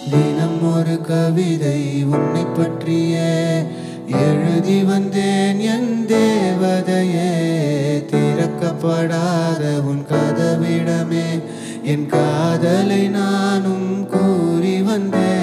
தினம் ஒரு கவிதை உன்னை பற்றியே எழுதி வந்தேன் என் தேவதையே. திறக்கப்படாத உன் கதவிடமே என் காதலை நானும் கூறி வந்தேன்.